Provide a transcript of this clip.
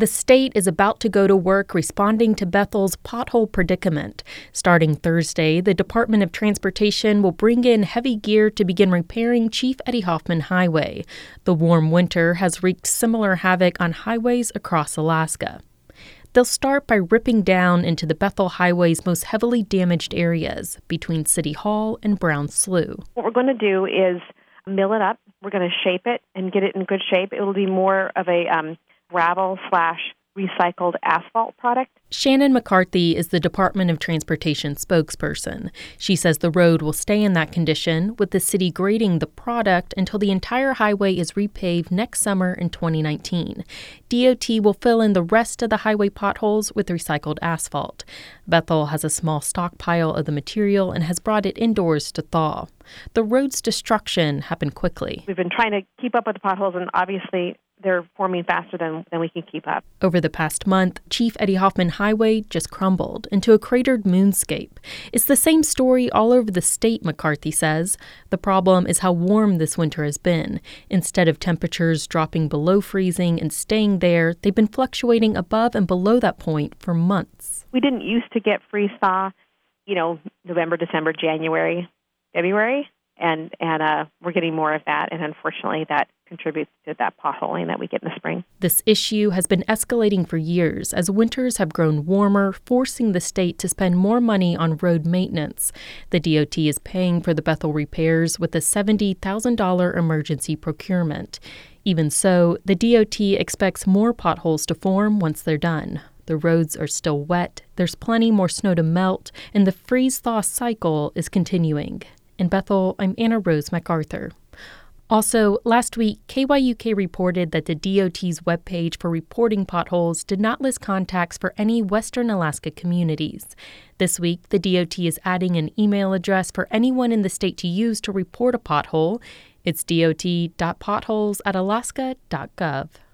The state is about to go to work responding to Bethel's pothole predicament. Starting Thursday, the Department of Transportation will bring in heavy gear to begin repairing Chief Eddie Hoffman Highway. The warm winter has wreaked similar havoc on highways across Alaska. They'll start by ripping down into the Bethel Highway's most heavily damaged areas between City Hall and Brown Slough. What we're going to do is mill it up. We're going to shape it and get it in good shape. It will be more of a gravel/recycled asphalt product. Shannon McCarthy is the Department of Transportation spokesperson. She says the road will stay in that condition, with the city grading the product until the entire highway is repaved next summer in 2019. DOT will fill in the rest of the highway potholes with recycled asphalt. Bethel has a small stockpile of the material and has brought it indoors to thaw. The road's destruction happened quickly. We've been trying to keep up with the potholes, and obviously they're forming faster than we can keep up. Over the past month, Chief Eddie Hoffman Highway just crumbled into a cratered moonscape. It's the same story all over the state, McCarthy says. The problem is how warm this winter has been. Instead of temperatures dropping below freezing and staying there, they've been fluctuating above and below that point for months. We didn't used to get freeze-thaw, November, December, January, February, and we're getting more of that, and unfortunately that contributes to that potholing that we get in the spring. This issue has been escalating for years as winters have grown warmer, forcing the state to spend more money on road maintenance. The DOT is paying for the Bethel repairs with a $70,000 emergency procurement. Even so, the DOT expects more potholes to form once they're done. The roads are still wet, there's plenty more snow to melt, and the freeze-thaw cycle is continuing. In Bethel, I'm Anna Rose MacArthur. Also, last week, KYUK reported that the DOT's webpage for reporting potholes did not list contacts for any Western Alaska communities. This week, the DOT is adding an email address for anyone in the state to use to report a pothole. It's dot.potholes@alaska.gov.